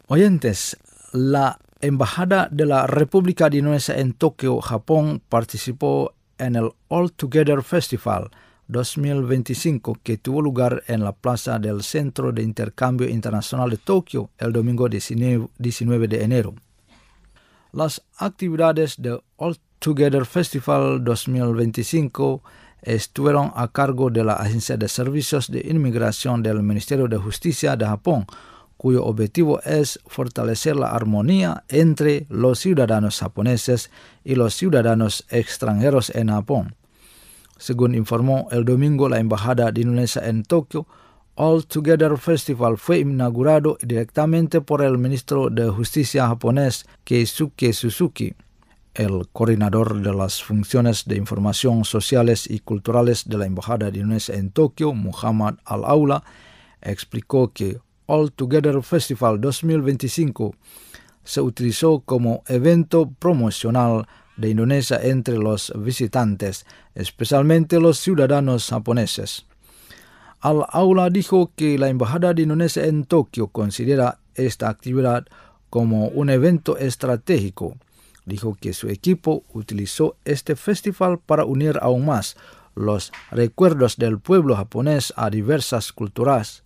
Oyentes, la Embajada de la República de Indonesia en Tokio, Japón, participó en el All Together Festival 2025 que tuvo lugar en la plaza del Centro de Intercambio Internacional de Tokio el domingo 19 de enero. Las actividades del All Together Festival 2025 estuvieron a cargo de la Agencia de Servicios de Inmigración del Ministerio de Justicia de Japón, cuyo objetivo es fortalecer la armonía entre los ciudadanos japoneses y los ciudadanos extranjeros en Japón. Según informó el domingo la Embajada de Indonesia en Tokio, All Together Festival fue inaugurado directamente por el ministro de Justicia japonés Keisuke Suzuki. El coordinador de las funciones de información sociales y culturales de la Embajada de Indonesia en Tokio, Muhammad Al-Aula, explicó que All Together Festival 2025 se utilizó como evento promocional de Indonesia entre los visitantes, especialmente los ciudadanos japoneses. Al-Aula dijo que la Embajada de Indonesia en Tokio considera esta actividad como un evento estratégico. Dijo que su equipo utilizó este festival para unir aún más los recuerdos del pueblo japonés a diversas culturas,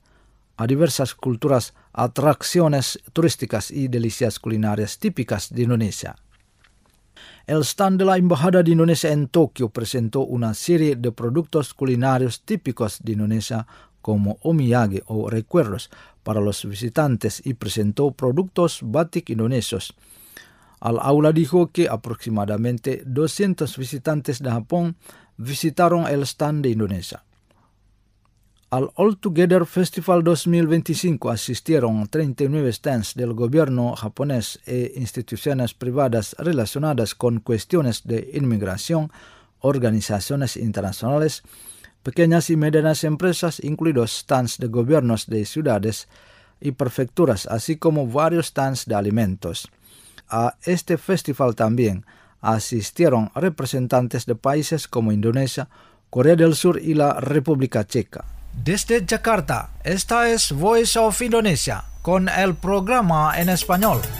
atracciones turísticas y delicias culinarias típicas de Indonesia. El stand de la Embajada de Indonesia en Tokio presentó una serie de productos culinarios típicos de Indonesia como omiyage o recuerdos para los visitantes y presentó productos batik indonesios. Al-Aula dijo que aproximadamente 200 visitantes de Japón visitaron el stand de Indonesia. Al All Together Festival 2025 asistieron 39 stands del gobierno japonés e instituciones privadas relacionadas con cuestiones de inmigración, organizaciones internacionales, pequeñas y medianas empresas, incluidos stands de gobiernos de ciudades y prefecturas, así como varios stands de alimentos. A este festival también asistieron representantes de países como Indonesia, Corea del Sur y la República Checa. Desde Jakarta, esta es Voice of Indonesia con el programa en español.